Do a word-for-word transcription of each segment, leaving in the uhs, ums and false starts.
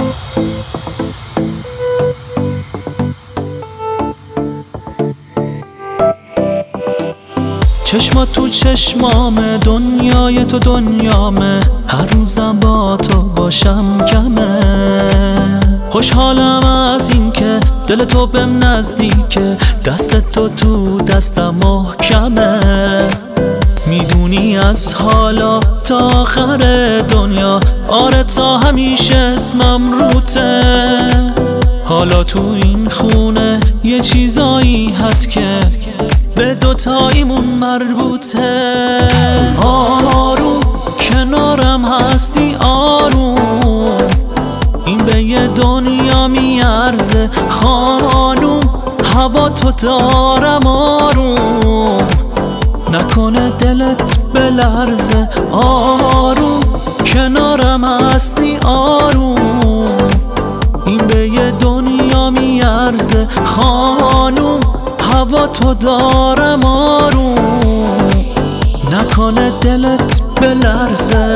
چشمات تو چشمامه، دنیای تو دنیامه، هر روزم با تو باشم کمه. خوشحالم از این که دل تو بهم نزدیکه، دست تو تو دستم محکمه. میدونی از حالا تا آخر دنیا، آره تا همیشه اسمم روته. حالا تو این خونه یه چیزایی هست که به دوتاییمون مربوطه. آروم کنارم هستی آروم، این به یه دنیا میارزه خانوم. هوا تو دارم آروم، نکنه دلت بلرزه. آروم کنارم هستی آروم، این به یه دنیا میارزه خانوم. هوا تو دارم آروم، نکنه دلت بلرزه.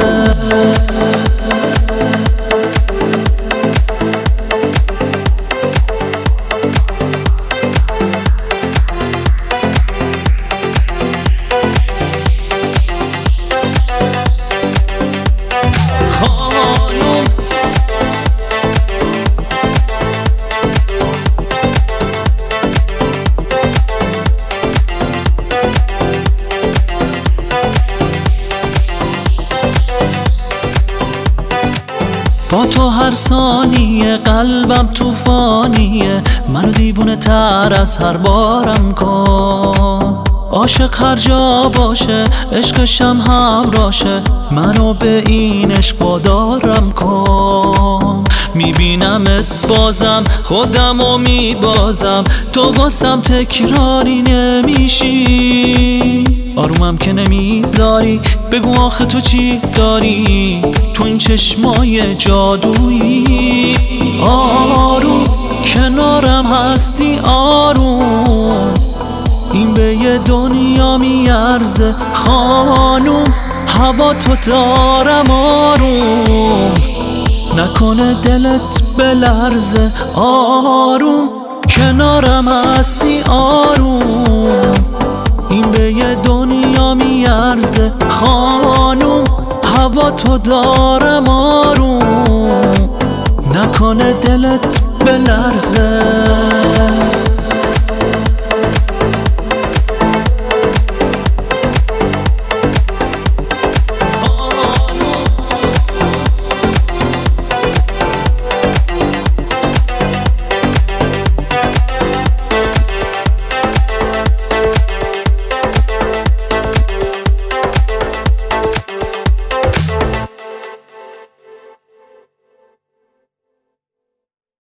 با تو هر ثانیه قلبم توفانیه، منو دیوونه تر از هر بارم کن. عاشق هر جا باشه عشقشم همراشه، منو به این عشق وادارم کن. میبینمت بازم خودمو میبازم، تو واسم تکراری نمیشی. آرومم که نمیذاری بگو آخه تو چی داری تو این چشمای جادویی. آروم کنارم هستی آروم، این به یه دنیا میارزه خانوم. هوا تو دارم آروم، نکنه دلت بلرزه. آروم کنارم هستی آروم، این به یه دنیا میارزه خانوم. هوا تو دارم آروم، نکنه دلت بلرزه.